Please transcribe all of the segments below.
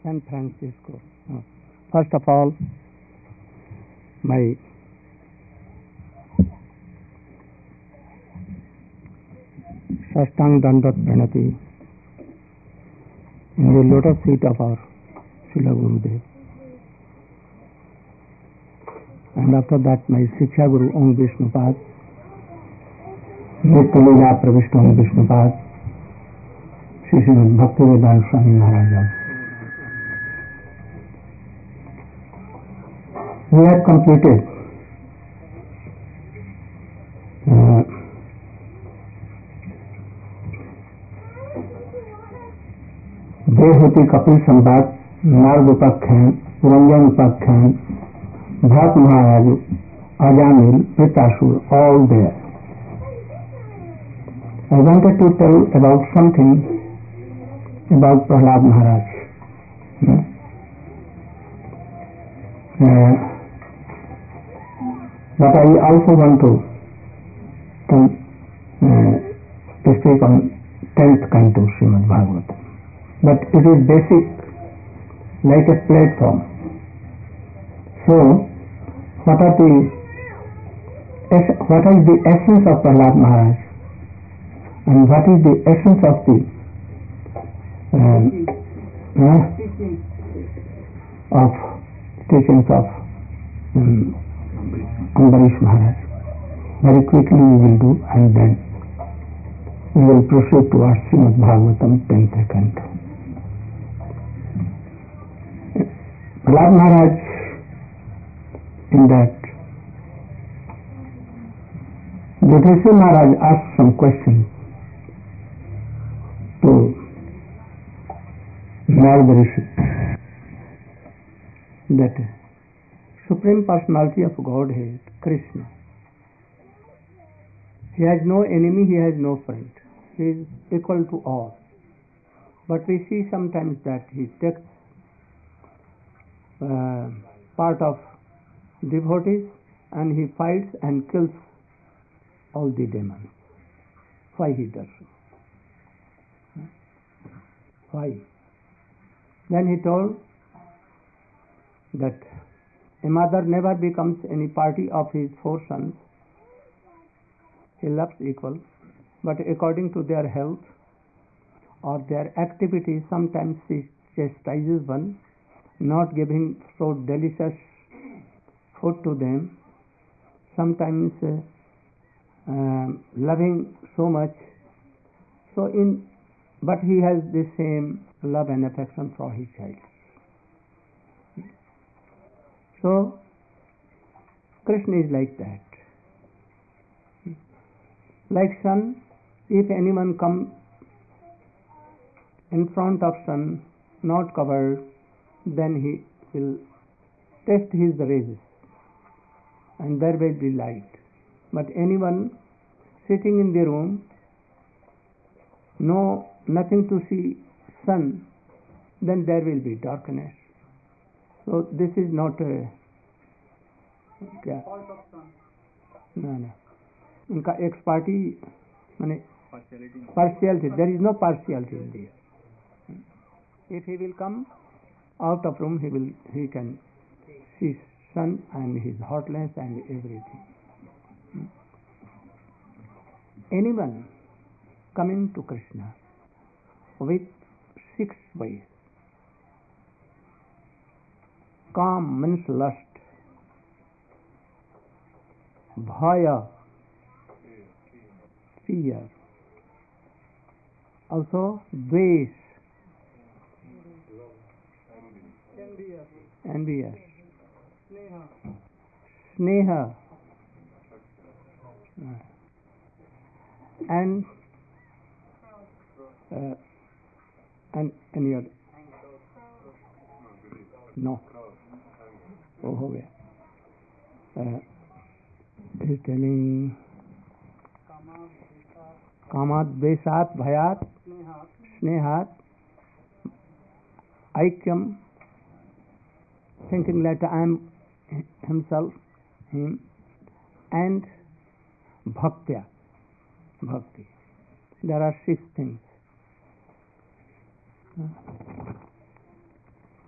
San Francisco. First of all, my Sastang Dandat Pranati in the lotus feet of our Srila Gurudev. And after that, my Shiksha Guru Om Vishnupad, Nitya Leela Pravishta Om Vishnupad, Shri Srimad Bhaktivedanta Swami Maharaj. We have completed Dehuti Kapil Sambat, Narg Upakhyan, Puranjan Upakhyan, Bhat Maharaj, Ajamil, Pitasur, all there. I wanted to tell about something about Prahlad Maharaj. But I also want to speak on 10th canto Srimad Bhagavatam. But it is basic, like a platform. So, what is the essence of Prahlad Maharaj, and what is the essence of the teachings of Ambarish Maharaj? Very quickly we will do, and then we will proceed towards Srimad Bhagavatam 10th canto. Prahlad Maharaj, in that, Yudhishthira Maharaj asked some questions to Narada Rishi, that Supreme Personality of Godhead, Krishna, he has no enemy, he has no friend, he is equal to all. But we see sometimes that he takes part of devotees and he fights and kills all the demons. Why he does so? Why? Then he told that a mother never becomes any party of his 4 sons. He loves equal, but according to their health or their activities, sometimes he chastises one, not giving so delicious food to them, sometimes loving so much. But he has the same love and affection for his child. So Krishna is like that. Like sun, if anyone come in front of sun, not covered, then he will test his rays and there will be light. But anyone sitting in the room, nothing to see sun, then there will be darkness. So this is not a fault of sun. No. उनका ex party माने partiality. There is no partiality in this. If he will come out of room, he can see sun and his hotness and everything. Anyone coming to Krishna with 6 ways. Kam means lust, bhaya, fear, also dvesh, envious, sneha, and any other? No. वो हो गया. He is telling कामात द्वेषात भयात स्नेहात aikyam, thinking that I am himself, him, and bhaktya, bhakti. There are 6 things.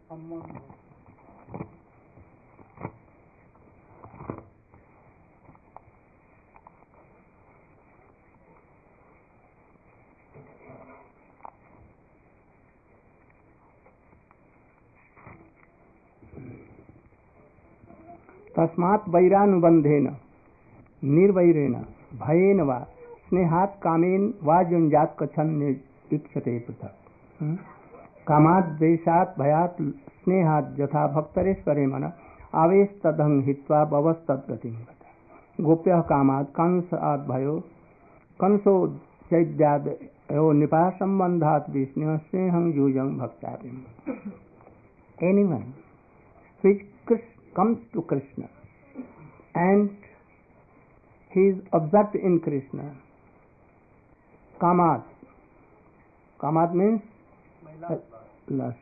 तस्मात् वैरानुबंधेन निर्वैरेण भयेन वा स्नेहात् कामेन वा युञ्जात् कथं इक्षते पृथक्। कामात् द्वेषात् भयात् स्नेहात् यथा भक्तरेश्वरे मन आवेस्तदहं हित्वा भवस्तद्गतिं गतः। गोप्यः कामात् कंसात् भयो कंसो चैद्यादयो निपा संबंधात् विष्णु स्नेहं यूयं भक्त्याभिम्। Anyone which comes to Krishna and he is absorbed in Krishna. Kamat. Kamat means lust.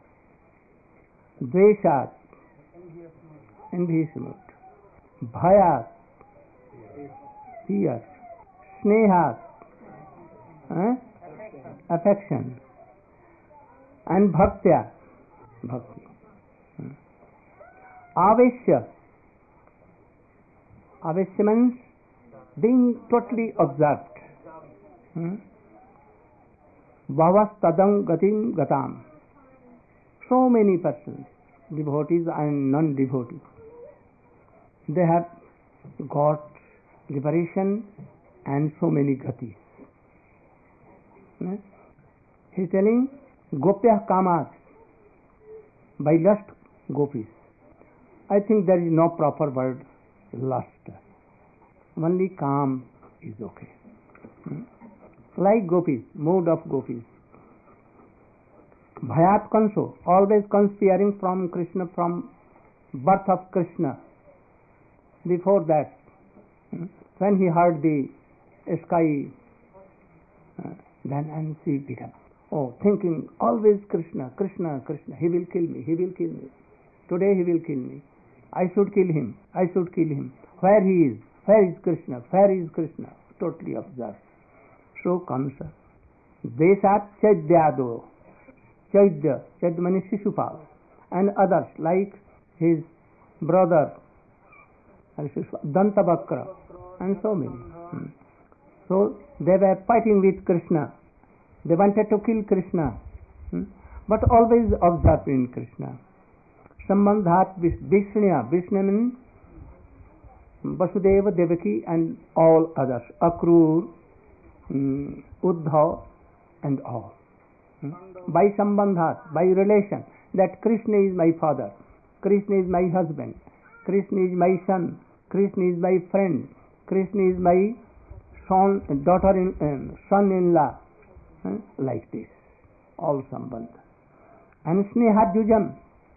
Dveshat, envious mood. Bhayat, fear. Snehat, affection. And bhaktya, bhakti. Aveshya. Aveshya means being totally absorbed. Bhavastadam gatim gatam. So many persons, devotees and non-devotees, they have got liberation and so many gatis. He is telling Gopya Kamas, by lust gopis. I think there is no proper word lust. Only calm is okay. Like gopis, mood of gopis. Bhayat Kanso, always conspiring from Krishna, from birth of Krishna. Before that, when he heard the sky, then and she began, thinking always Krishna, Krishna, Krishna. He will kill me, he will kill me. Today he will kill me. I should kill him, I should kill him. Where he is? Where is Krishna? Where is Krishna? Totally observed. So Kamsa. Desat Chaidyado. Chaidya, Chaidya means Shishupal. And others like his brother, Dantabakra, and so many. So they were fighting with Krishna. They wanted to kill Krishna. But always observed in Krishna. Sambandhat Vishnya. Vishnya means Vasudeva, Devaki and all others. Akrur, Uddhav and all. By Sambandhat, by relation, that Krishna is my father, Krishna is my husband, Krishna is my son, Krishna is my friend, Krishna is my son-in-law, like this. All Sambandha. And Sneha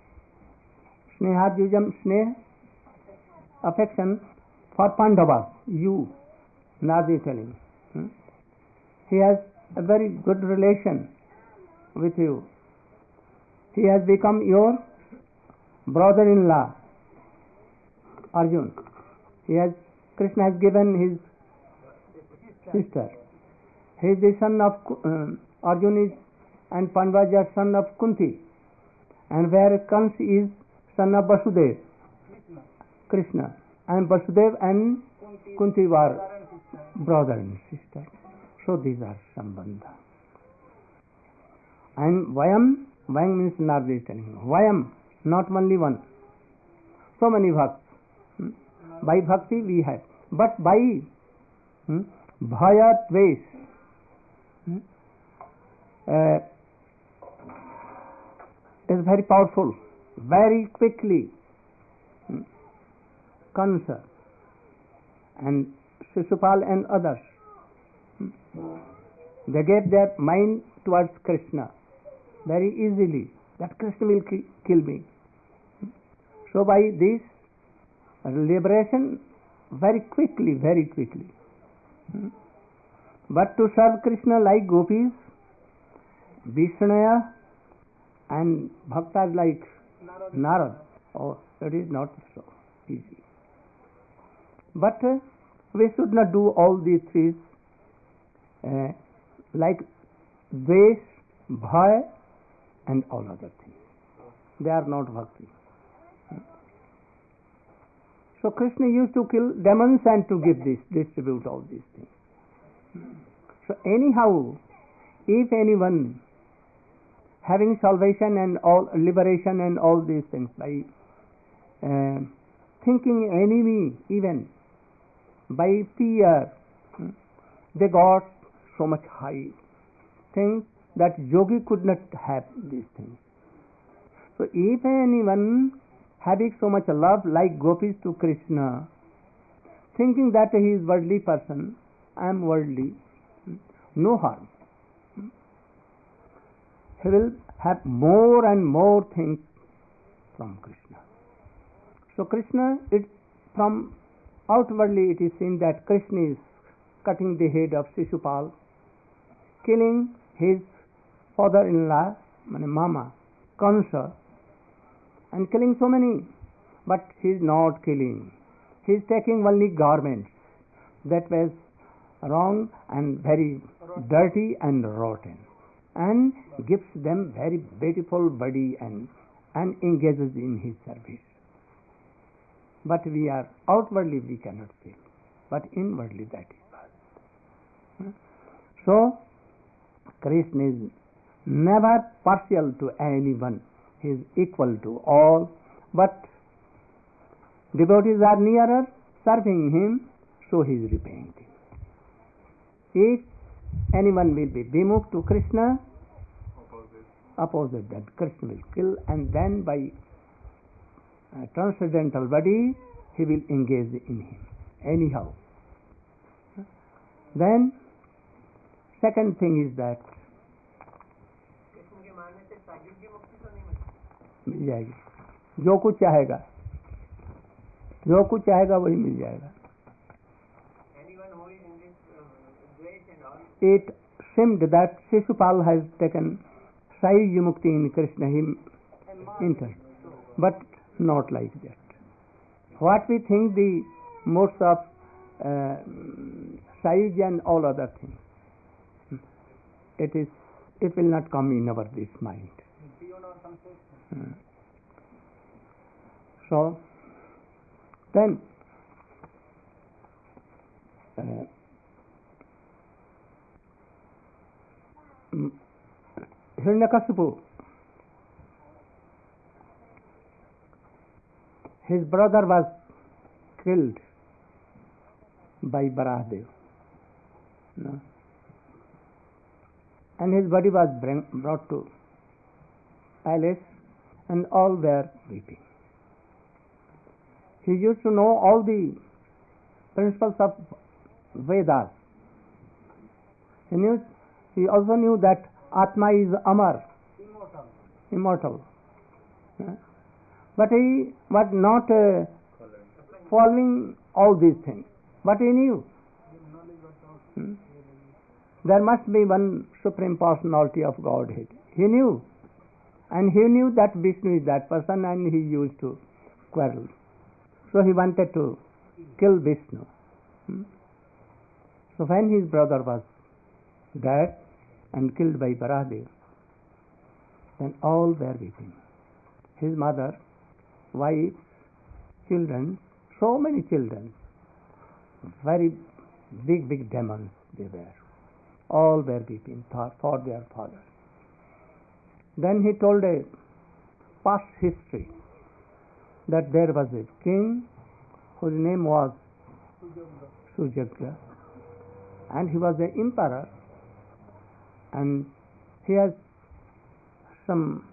Jujam, Sneh, affection for Pandavas, you, Nadi telling. He has a very good relation with you. He has become your brother-in-law, Arjun. Krishna has given his sister. He is the son of Arjun is, and Pandava is son of Kunti. And where Kans is son of Vasudev, Krishna. And Vasudev and Kunti were brother and sister. So these are Sambandha. And Vayam means Narada is telling him. Vayam, not only one. So many bhakti. By bhakti we have. But by bhaya tvesh, is very powerful. Very quickly, Kansa and Shishupal and others, they gave their mind towards Krishna very easily, that Krishna will kill me. So by this liberation, very quickly. But to serve Krishna like gopis, Vishnaya and bhaktas like Narad, it is not so easy. But we should not do all these three like Dvesh, Bhay and all other things. They are not bhakti. So Krishna used to kill demons and to give this, distribute all these things. So anyhow, if anyone having salvation and all liberation and all these things by thinking enemy, even by fear, they got so much high things that yogi could not have these things. So if anyone having so much love like gopis to Krishna, thinking that he is worldly person, I am worldly, no harm. He will have more and more things from Krishna. So Krishna, from outwardly it is seen that Krishna is cutting the head of Shishupal, killing his father-in-law, Mama, Kansa, and killing so many. But he is not killing. He is taking only garments that was wrong and very dirty and rotten, and gives them very beautiful body and engages in his service. But we are outwardly we cannot feel, but inwardly that is bad. So Krishna is never partial to anyone. He is equal to all, but devotees are nearer serving him, so he is repaying them. If anyone will be vimukh to Krishna, opposite that Krishna will kill, and then by transcendental body he will engage in him anyhow. Then second thing is that मिल जाएगी, जो कुछ चाहेगा, जो कुछ चाहेगा वही मिल जाएगा. It seemed that Shishupal has taken Sayu Mukti in Krishna, him entered, but not like that. What we think the modes of Sayu and all other things, it will not come in our this mind. So then Hiranyakashipu, his brother was killed by Varahadev, no? And his body was brought to palace, and all were weeping. He used to know all the principles of Vedas. He also knew that Atma is Amar, immortal. But he was not following all these things. But he knew there must be one supreme personality of Godhead. He knew. And he knew that Vishnu is that person, and he used to quarrel. So he wanted to kill Vishnu. So when his brother was dead and killed by Varahadev, then all were weeping. His mother, wife, children, so many children, very big demons they were. All were weeping for their father. Then he told a past history that there was a king whose name was Sujagya, and he was the emperor, and he has some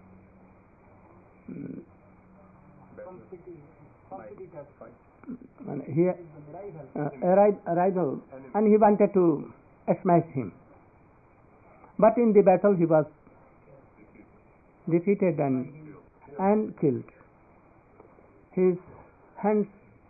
a rival, and he wanted to smash him. But in the battle he was defeated and killed. His hands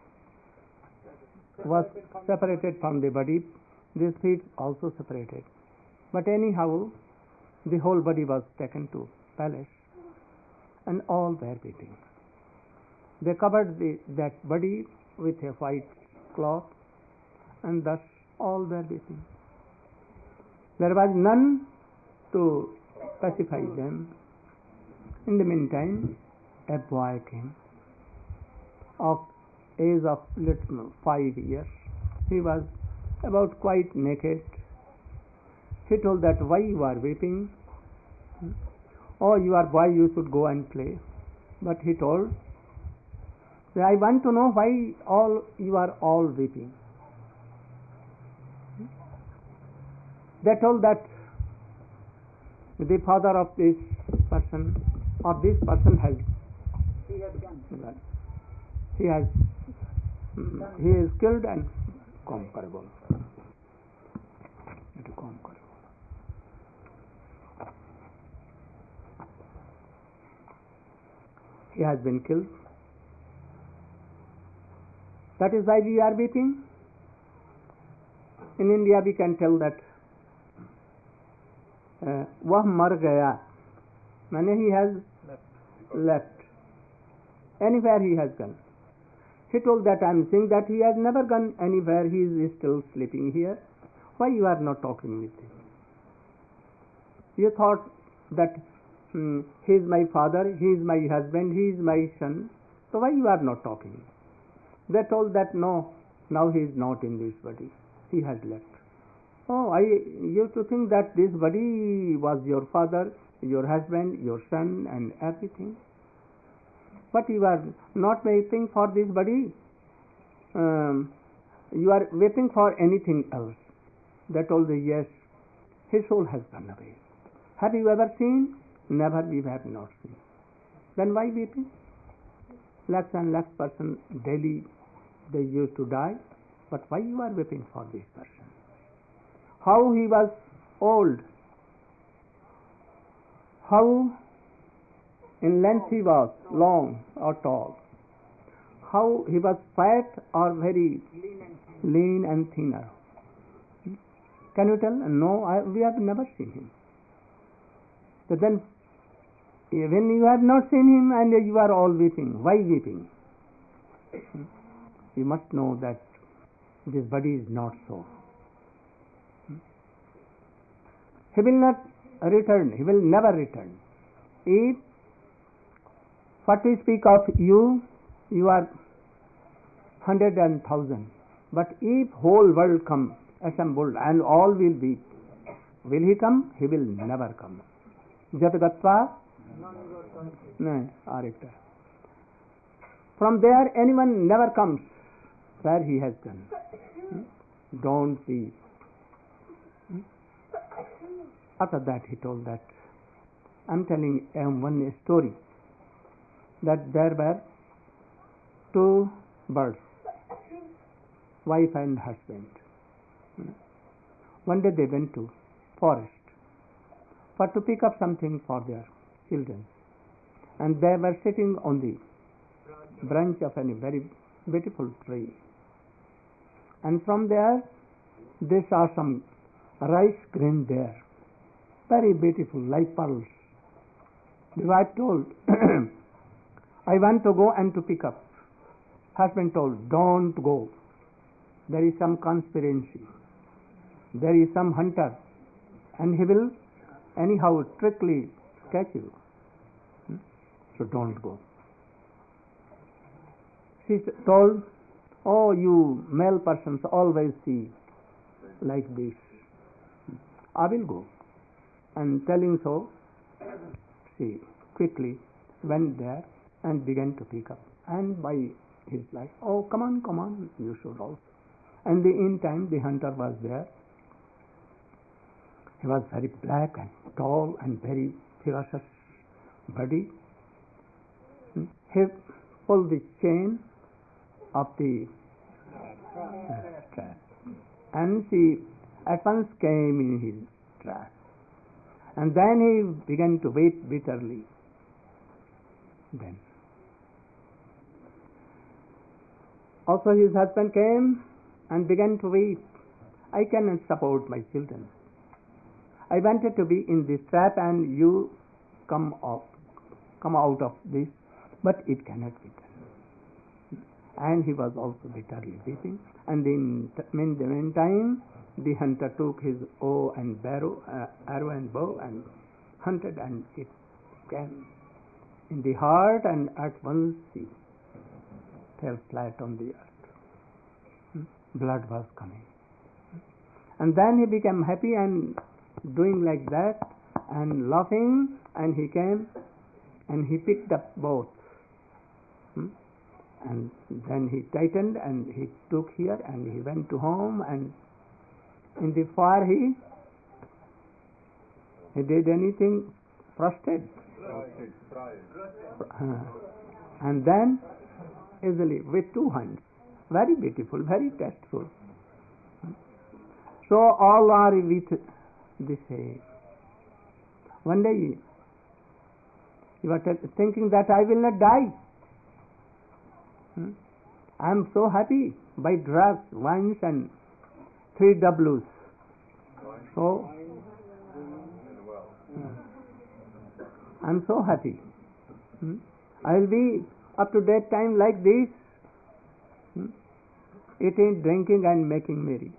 was separated from the body, his feet also separated. But anyhow, the whole body was taken to palace, and all were weeping. They covered that body with a white cloth, and thus all were weeping. There was none to pacify them. In the meantime, a boy came of age of little 5 years. He was about quite naked. He told that, why you are weeping? Oh, you are boy, you should go and play. But he told, I want to know why you are all weeping. They told that the father of this person or this person has he is killed and conquerable. He has been killed. That is why we are weeping. In India we can tell that वह मर गया, माने he has left. Anywhere he has gone. He told that I am saying that he has never gone anywhere. He is still sleeping here. Why you are not talking with him? You thought that he is my father, he is my husband, he is my son. So why you are not talking? They told that no, now he is not in this body. He has left. Oh, I used to think that this body was your father, your husband, your son and everything. But you are not waiting for this body. You are waiting for anything else. They told me, yes, his soul has gone away. Have you ever seen? Never, we have not seen. Then why weeping? Lakhs and lakhs person daily they used to die. But why you are weeping for this person? How he was old, how in length he was, long or tall, how he was fat or very lean and thinner. Can you tell? No, we have never seen him. So then, when you have not seen him and you are all weeping, why weeping? You must know that this body is not so. He will not return. He will never return. If what we speak of you are 100 and 1,000. But if whole world come assembled and all will be, will he come? He will never come. Jat gatva no, arikta. From there anyone never comes where he has gone. Don't weep. After that he told that, I am telling one story, that there were two birds, wife and husband. One day they went to forest for to pick up something for their children, and they were sitting on the branch of a very beautiful tree, and from there they saw some rice grain there, very beautiful, like pearls. The wife told, I want to go and to pick up. Husband told, don't go. There is some conspiracy. There is some hunter, and he will anyhow tricklily catch you. So don't go. She told, oh, you male persons always see like this. I will go. And telling so, she quickly went there and began to pick up. And by his life, oh, come on, you should also. And in time the hunter was there. He was very black and tall and very ferocious body. He pulled the chain of the trap, and she at once came in his trap. And then he began to weep bitterly. Then also his husband came and began to weep. I cannot support my children. I wanted to be in this trap and you come out of this, but it cannot be done. And he was also bitterly weeping. And in the meantime, the hunter took his arrow and bow and hunted, and it came in the heart, and at once he fell flat on the earth. Blood was coming. And then he became happy and doing like that and laughing, and he came and he picked up both. And then he tightened and he took here and he went to home, and in the fire he did anything frosted. And then easily with 2 hands. Very beautiful, very tasteful. So all are with the same. One day you are thinking that I will not die. I am so happy by drugs, wines and 3 W's. So I am so happy. I will be up to that time like this, eating, drinking and making merry.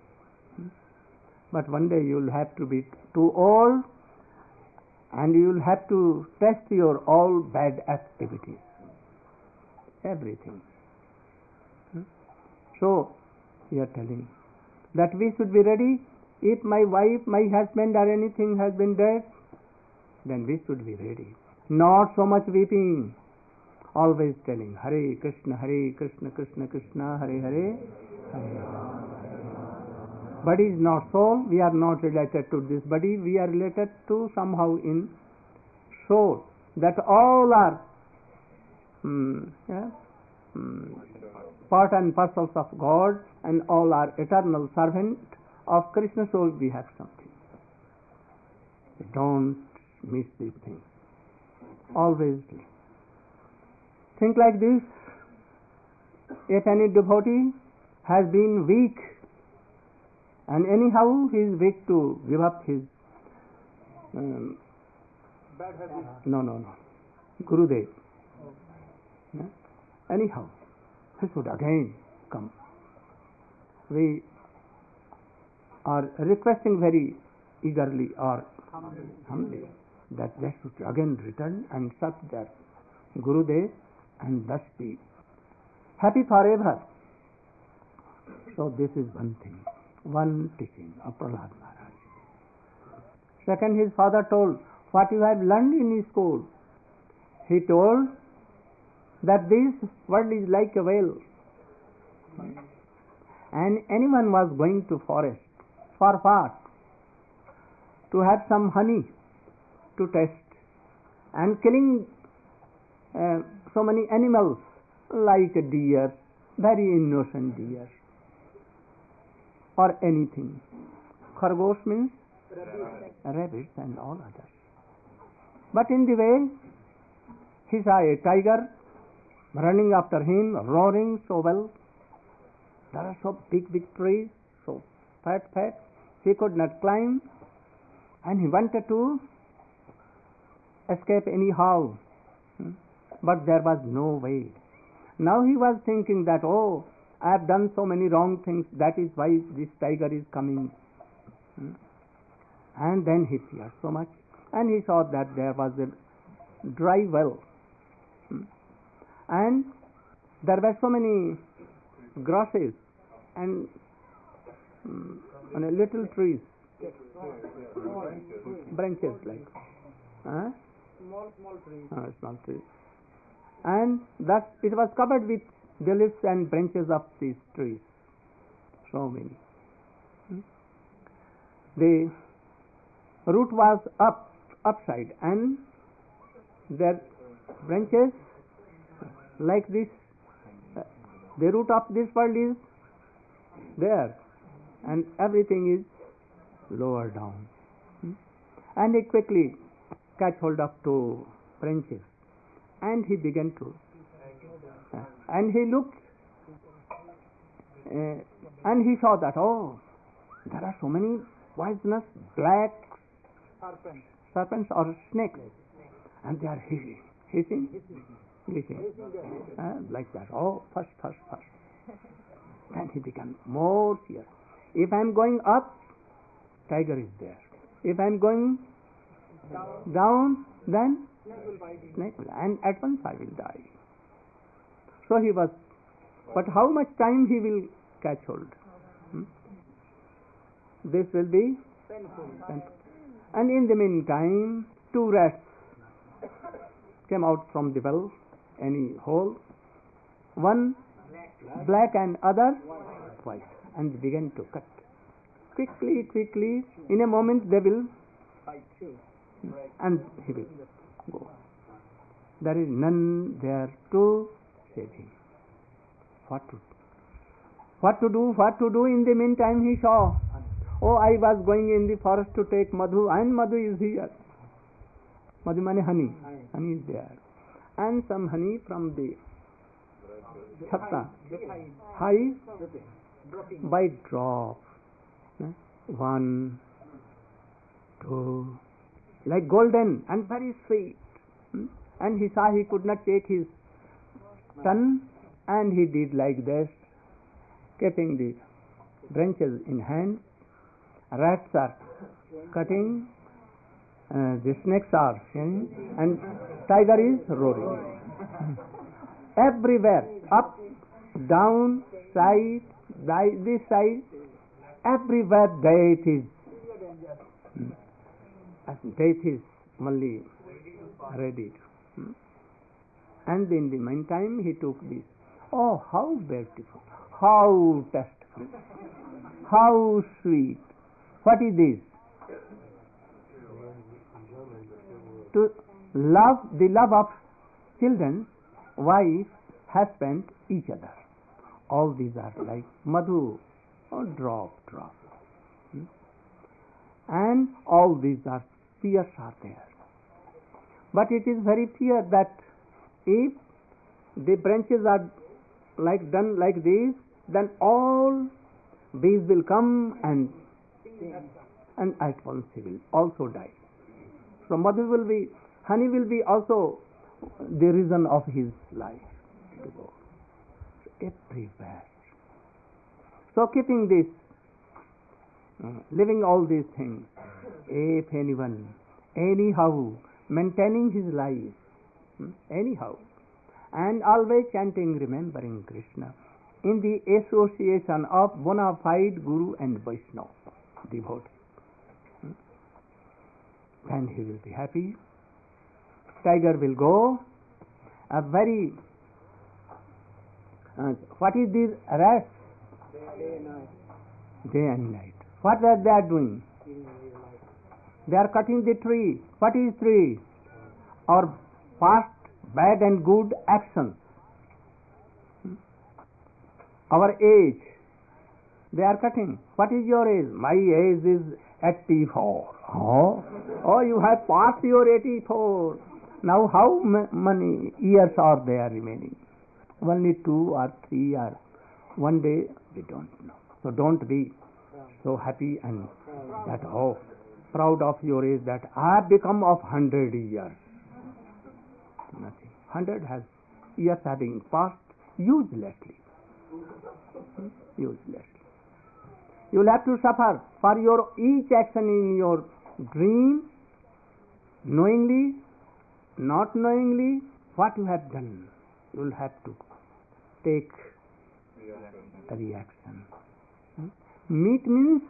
But one day you will have to be too old, and you will have to test your all bad activities, everything. So you are telling that we should be ready. If my wife, my husband or anything has been dead, then we should be ready. Not so much weeping, always telling Hare Krishna, Krishna Krishna, Hare Hare, Hare Rama. Body is not soul. We are not related to this body. We are related to somehow in soul. That all are part and parcels of God, and all are eternal servant of Krishna. So we have something. Don't miss these things. Always think like this. If any devotee has been weak, and anyhow he is weak to give up his bad habits. No. Gurudev. Anyhow, he should again come. We are requesting very eagerly or humbly that they should again return and serve their Gurudev and thus be happy forever. So this is one thing, one teaching of Prahlad Maharaj. Second, his father told, what you have learned in school. He told that this world is like a well, and anyone was going to forest for what? To have some honey to test, and killing so many animals like a deer, very innocent deer, or anything. Khargosh means rabbits and all others. But in the way, he saw a tiger running after him, roaring so well. There are so big trees, so fat. He could not climb, and he wanted to escape anyhow. But there was no way. Now he was thinking that, oh, I have done so many wrong things, that is why this tiger is coming. And then he feared so much, and he saw that there was a dry well, and there were so many grasses and little trees, branches like small trees, and thus it was covered with the leaves and branches of these trees, so many. The root was upside, and their branches like this. The root of this world is there, and everything is lower down. And he quickly catch hold of 2 branches, and he began to and he looked and he saw that, oh, there are so many poisonous black serpents or snakes, and they are hissing like that. Oh, first. Then he became more fear. If I am going up, tiger is there. If I am going down, then Snake will, and at once I will die. So he was, but how much time he will catch hold? Hmm? This will be painful. And in the meantime, two rats came out from the well, any hole, one black and other white, and began to cut. Quickly, in a moment they will fight, and he will go. There is none there to save him. What to do? In the meantime he saw, oh, I was going in the forest to take madhu, and madhu is here. Madhu means honey. Honey is there. And some honey from the chhatta, high, by drop. One, two, like golden and very sweet. And he saw he could not take his tongue, and he did like this, keeping the branches in hand. Rats are cutting, the snakes are singing, and tiger is roaring. Everywhere, up, down, side, this side, everywhere death is. Death is only ready. And in the meantime he took this. Oh, how beautiful, how tasteful, how sweet. What is this? To love, the love of children, wife, husband, each other. All these are like madhu, or drop. And all these are fears are there. But it is very clear that if the branches are like done like this, then all bees will come and at once he will also die. So madhu will be, honey will be also the reason of his life to go. So everywhere. So keeping this, living all these things, if anyone, anyhow, maintaining his life, anyhow, and always chanting, remembering Krishna, in the association of bona fide Guru and Vaishnava devotee, then he will be happy. Tiger will go. A very, what is this rats? Day and night. What are they doing? They are cutting the tree. What is tree? Our past bad and good actions. Our age. They are cutting. What is your age? My age is 84. Oh, you have passed your 84. Now how many years are there remaining? Only 2 or 3 or 1 day, we don't know. So don't be so happy and that, oh, proud of your age that I have become of 100 years. Nothing. 100 years having passed uselessly. Uselessly. You will have to suffer for your each action in your dream, knowingly, not knowingly, what you have done. You will have to take a reaction. Meet means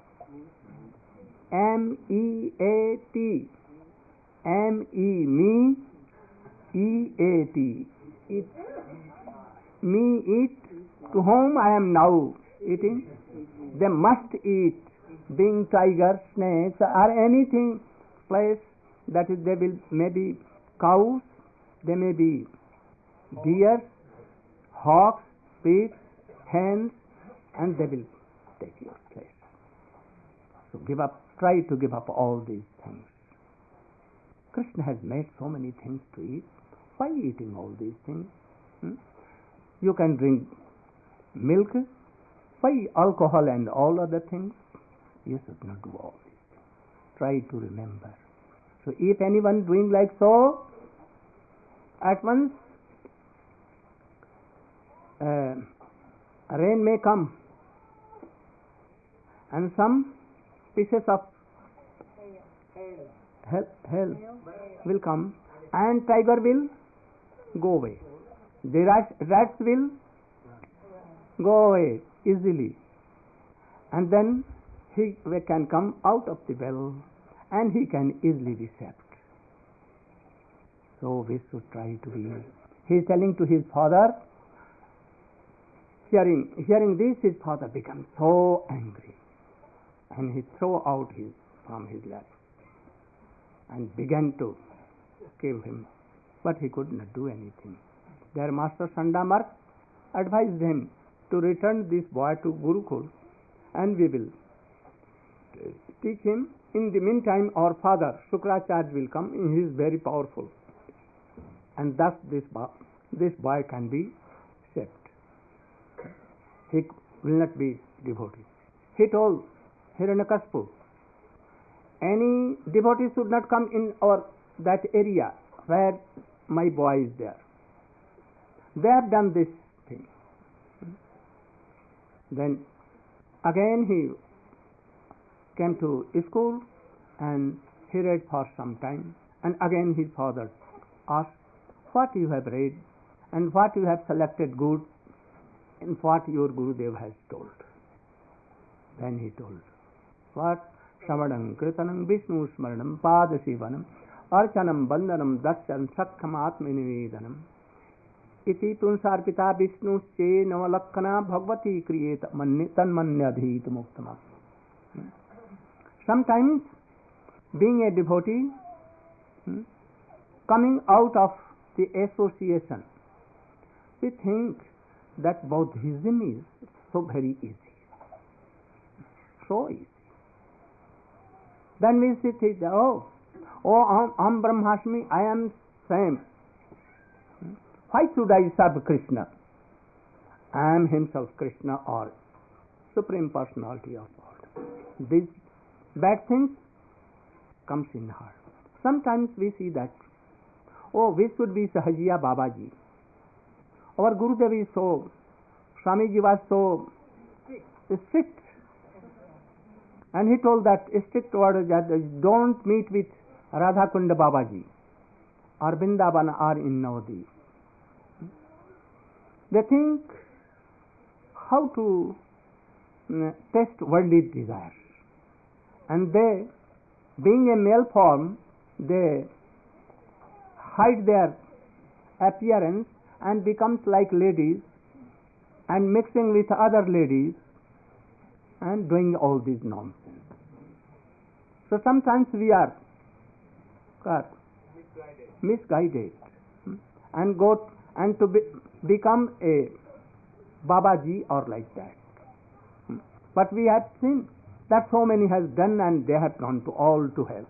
M-E-A-T. M-E, me, E-A-T. Eat. Me eat. To whom I am now eating? They must eat. Being tigers, snakes, or anything place that is, they will maybe cows, they may be deer, hawks, pigs, hens, and they will take your place. So try to give up all these things. Krishna has made so many things to eat. Why eating all these things? You can drink milk. Why alcohol and all other things? You should not do all these things. Try to remember. So if anyone doing like so, at once rain may come and some pieces of hail will come, and tiger will go away. The rats will go away easily, and then he can come out of the well and he can easily be saved. So we should try to be. He is telling to his father. Hearing this, his father becomes so angry, and he threw out from his lap and began to kill him, but he could not do anything. Their master Sandamark advised him to return this boy to Gurukul, and we will teach him. In the meantime, our father Shukracharya will come. He is very powerful, and thus this boy can be saved. He will not be devotee. He told Hiranyakashipu, any devotee should not come in that area where my boy is there. They have done this thing. Then again he came to school and he read for some time, and again his father asked, what you have read and what you have selected good in what your Gurudev has told. Then he told, what? Shravanam, Kirtanam, Vishnu Smaranam, Padasivanam, Archanam, Bandanam, Darshan, Sakham, Atmanivedanam, Iti Punsarpita Vishnu Che Navalakkhana Bhagavati Kriyeta Tanmanyadhita Muktama. Sometimes, being a devotee, coming out of the association, we think that Buddhism is so very easy. So easy. Then we sit here, Am Brahmasmi, I am same. Why should I serve Krishna? I am himself Krishna or Supreme Personality of God. These bad things comes in heart. Sometimes we see that, we should be Sahajiya Babaji. Our Gurudev is so, Swamiji was so strict. And he told that strict order that don't meet with Radha Kunda Babaji or Vrindavan or in Navadip. They think how to test worldly desires. And they, being a male form, they hide their appearance and becomes like ladies and mixing with other ladies and doing all this nonsense. So sometimes we are misguided and go and to become a Babaji or like that. But we have seen that so many has done and they have gone all to hell.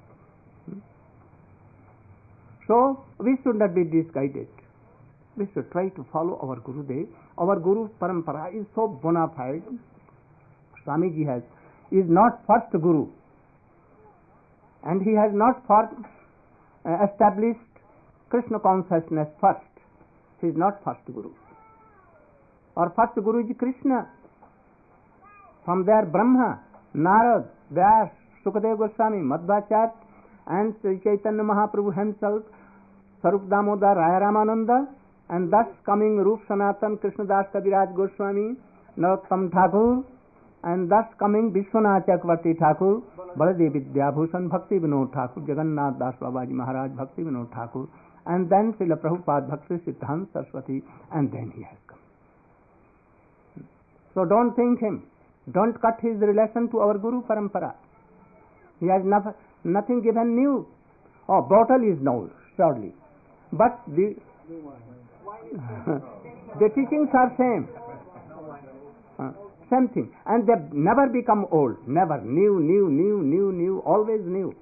So we should not be misguided. We should try to follow our Gurudev. Our Guru's parampara is so bona fide. Swamiji is not first Guru, and he has not established Krishna consciousness first. He is not first Guru. Our first Guru is Krishna. From there Brahma, Narad, Vyas, Sukadeva Goswami, Madhvacharya, and Sri Chaitanya Mahaprabhu himself, Sarup Damodar, Raya Ramananda, and thus coming Rup Sanatan, Krishnadas Kaviraj Goswami, Narottam Thakur, and thus coming Vishwanath Chakravarti Thakur, Baladev Vidyabhushan, Bhakti Vinod Thakur, Jagannath Das Babaji Maharaj, Bhakti Vinod Thakur, and then Srila Prabhupada, Bhakti Siddhanta Saraswati, and then he has come. So don't think him. Don't cut his relation to our Guru Parampara. He has nothing given new. Bottle is new, surely. But the teachings are same. Same thing. And they never become old. Never. New, always new.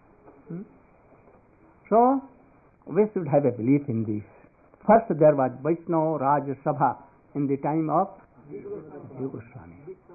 So, we should have a belief in this. First there was Vaishnava Raj Sabha in the time of Jiva Goswami.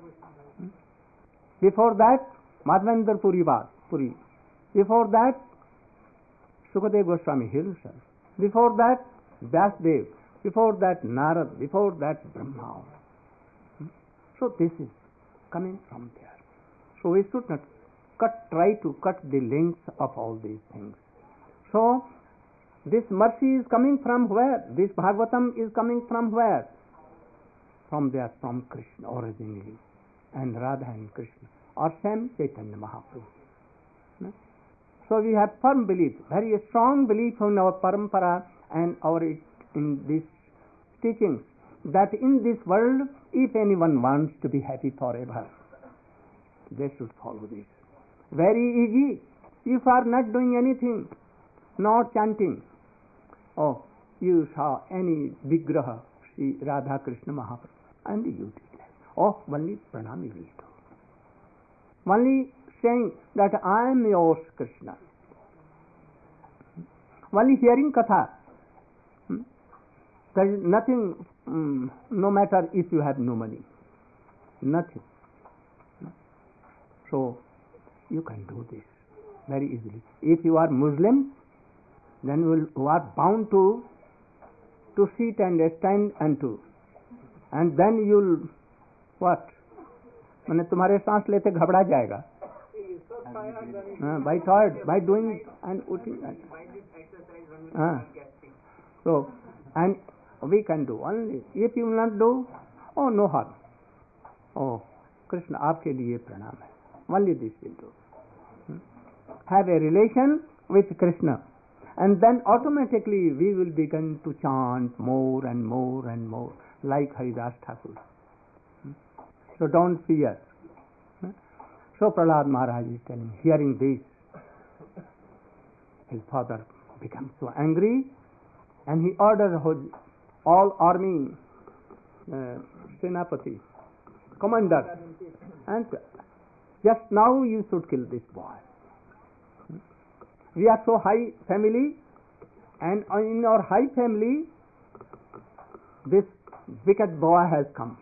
Before that, Madhavendra Puri was Puri. Before that, Sukadeva Goswami himself. Before that, Vyasdev. Before that, Narad. Before that, Brahma. So this is coming from there. So we should not try to cut the links of all these things. So This mercy is coming from where? This Bhagavatam is coming from where? From there, from Krishna originally, and Radha and Krishna, or same Chaitanya Mahaprabhu. So we have firm belief, very strong belief in our parampara and our in these teachings, that in this world, if anyone wants to be happy forever, they should follow this. Very easy. If you are not doing anything, not chanting, oh, you saw any Vigraha, Sri Radha Krishna Mahaprabhu, and you did that. Oh, only pranami will do. Only saying that I am yours, Krishna. Only hearing katha. There is nothing, no matter if you have no money. Nothing. So, you can do this very easily. If you are Muslim, then you are bound to sit and stand and then you'll what? मैंने तुम्हारे सांस लेते घबरा जाएगा. By tired, by doing and putting. So, and we can do only. If you will not do, oh no harm. Oh, Krishna, आपके लिए प्रणाम है. Only this will do. Have a relation with Krishna, and then automatically we will begin to chant more and more and more, like Haridas Thakur. So don't fear. So Prahlad Maharaj is telling, hearing this, his father becomes so angry, and he ordered all army senapati, commander, and just now you should kill this boy. We are so high family, and in our high family, this wicked boy has come.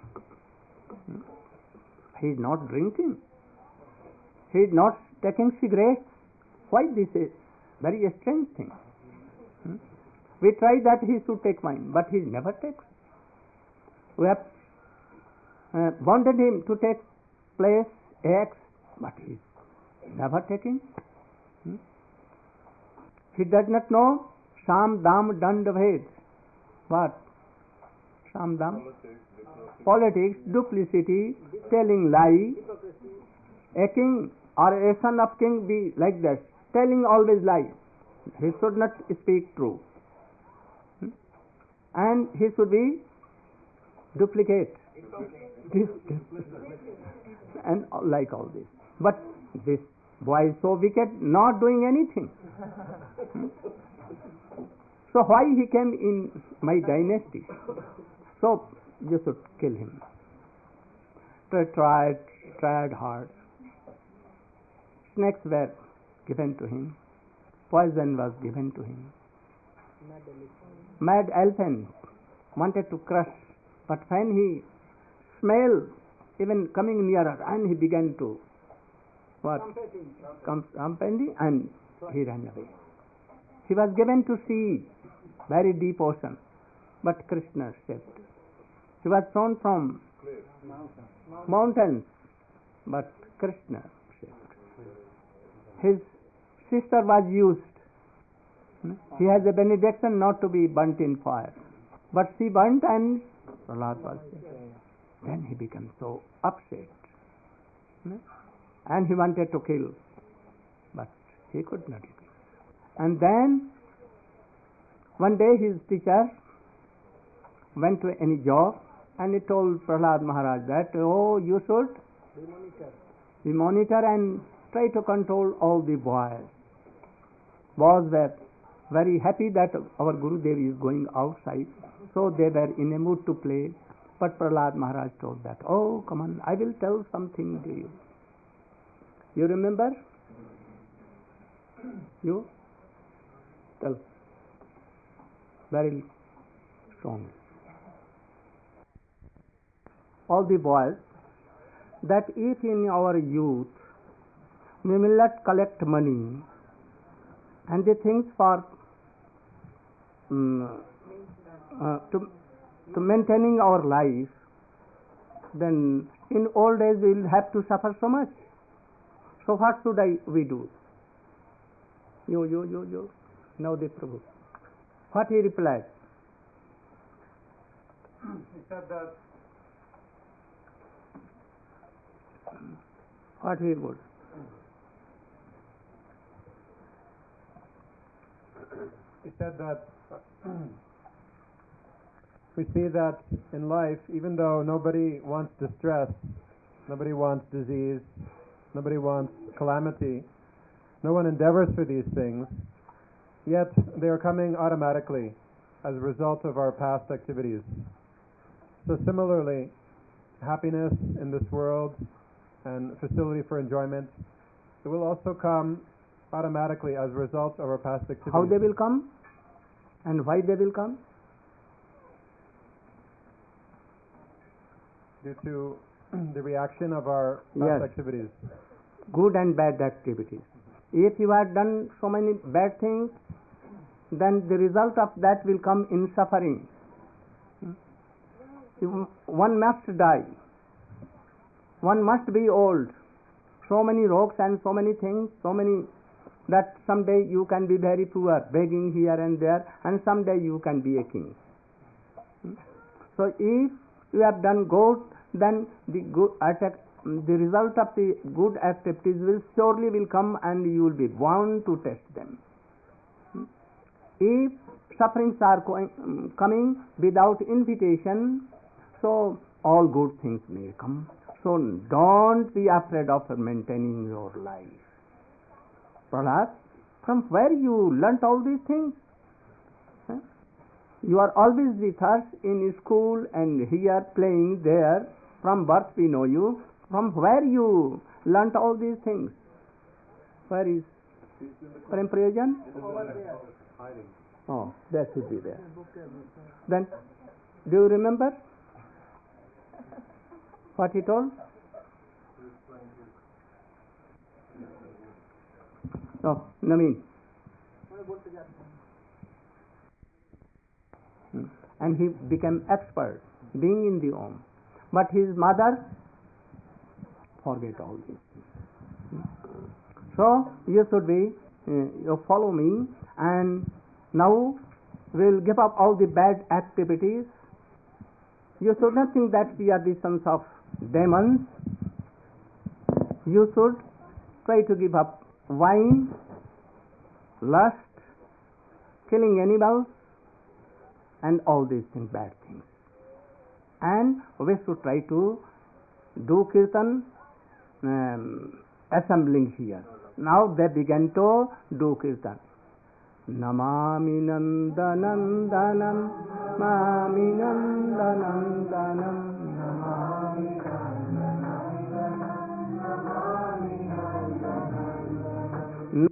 He is not drinking. He is not taking cigarettes. Why this is very strange thing. We try that he should take wine, but he never takes. We have wanted him to take place X, but he is never taking. He does not know Sham Dam Dand Bhed. What? Sham Dam? Politics, duplicity, telling lie. A king or a son of king be like that, telling always lie. He should not speak true. And he should be duplicate. And like all this. But this boy is so wicked, not doing anything. So why he came in my dynasty? So you should kill him. Tried hard. Snakes were given to him. Poison was given to him. Mad elephant wanted to crush, but when he smelled even coming nearer, and he began to company, and he ran away. He was given to sea, very deep ocean, but Krishna saved. He was thrown from mountains, but Krishna saved. His sister was used. He has a benediction not to be burnt in fire, but she burnt and Prahlad was saved. Then he became so upset, and he wanted to kill, but he could not. And then one day his teacher went to any job, and he told Prahlad Maharaj that, oh, you should be monitor and try to control all the boys. Boys were very happy that our Gurudev is going outside, so they were in a mood to play. But Prahlad Maharaj told that, oh, come on, I will tell something to you. You remember? You? Tell. Very strong. All the boys, that if in our youth we will not collect money and the things for to maintaining our life, then in old age we will have to suffer so much. So what should we do? You, now the Prabhu. What he replied? He said that What he would? he said that we see that in life, even though nobody wants distress, nobody wants disease, nobody wants calamity, no one endeavors for these things, yet they are coming automatically as a result of our past activities. So similarly, happiness in this world and facility for enjoyment, it will also come automatically as a result of our past activities. How they will come and why they will come? Due to the reaction of our past Yes. activities. Good and bad activities. If you have done so many bad things, then the result of that will come in suffering. One must die. One must be old. So many rogues and so many things, so many that someday you can be very poor, begging here and there, and someday you can be a king. So if you have done good, then the result of the good activities will surely will come, and you will be bound to test them. If sufferings are coming without invitation, so all good things may come. So don't be afraid of maintaining your life. Prahlad, from where you learnt all these things? You are always with us in school and here playing there. From birth we know you. From where you learnt all these things? Where is Prem Prayojan? Oh, that should be there. Then, do you remember what he told? Oh, Naveen. And he became expert being in the Om. But his mother forget all these things. So you should be, you follow me, and now we'll give up all the bad activities. You should not think that we are the sons of demons. You should try to give up wine, lust, killing animals, and all these things, bad things. And we should try to do kirtan, assembling here. Now they began to do kirtan. Namami Nandanandanam, Namami Nandanandanam, Namami Nandanandanam.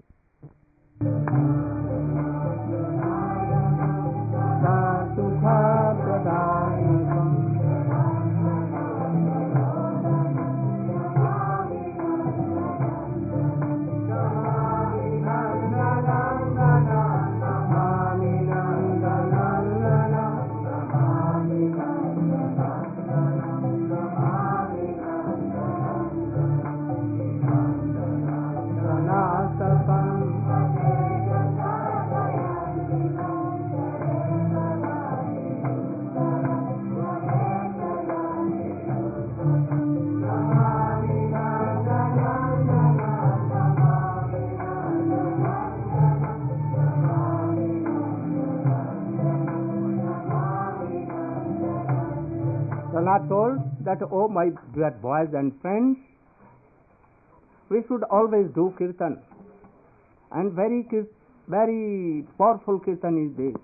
Prahlad told that, oh my dear boys and friends, we should always do kirtan. And very powerful kirtan is this.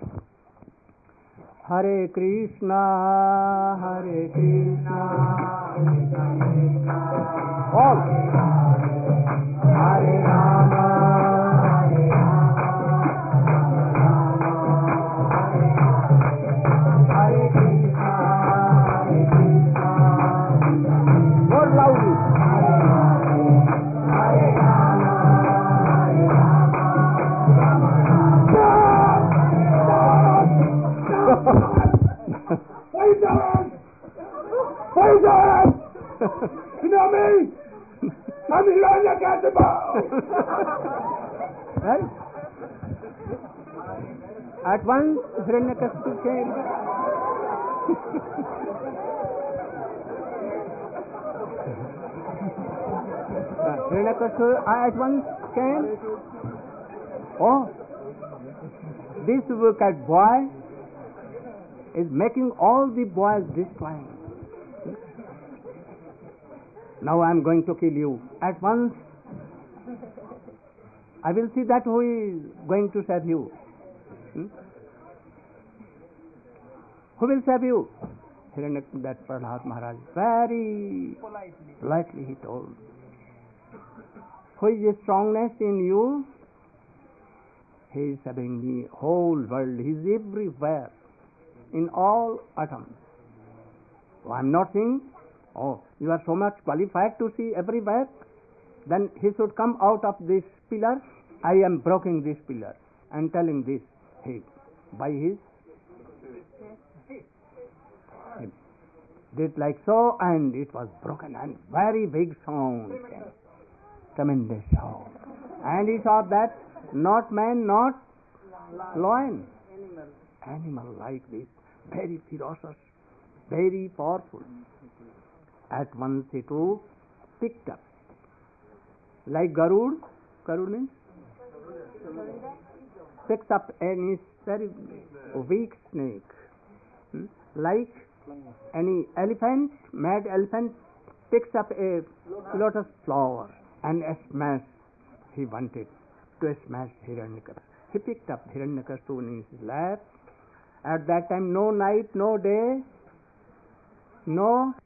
Hare Krishna, Hare Krishna, all. Hare Rama, Hare Rama, Hare Krishna, Hare Krishna. More loudly. Hare Rama, Hare Rama, Rama Rama. Wait on! You know me? I'm Hironya Katiba! Right? At once Hiranyakashipu came. Hiranyakashipu at once came. Oh, this wicked boy is making all the boys destroying. Now I am going to kill you. At once I will see that who is going to save you. Who will save you? That Prahlad Maharaj very politely he told. Who is the strongest in you? He is saving the whole world. He is everywhere, in all atoms. Oh, I am not seeing. Oh, you are so much qualified to see everywhere. Then he should come out of this pillar. I am breaking this pillar and telling this. He, by his, he did like so, and it was broken, and very big sound came. Tremendous sound. And he saw that not man, not lion, animal like this, very ferocious, very powerful. At once it too picked up, like Garud means picks up any very weak snake, like any elephant, mad elephant picks up a lotus flower and smash. He wanted to smash Hiranyakashipu. He picked up Hiranyakashipu in his lap. At that time, no night, no day, no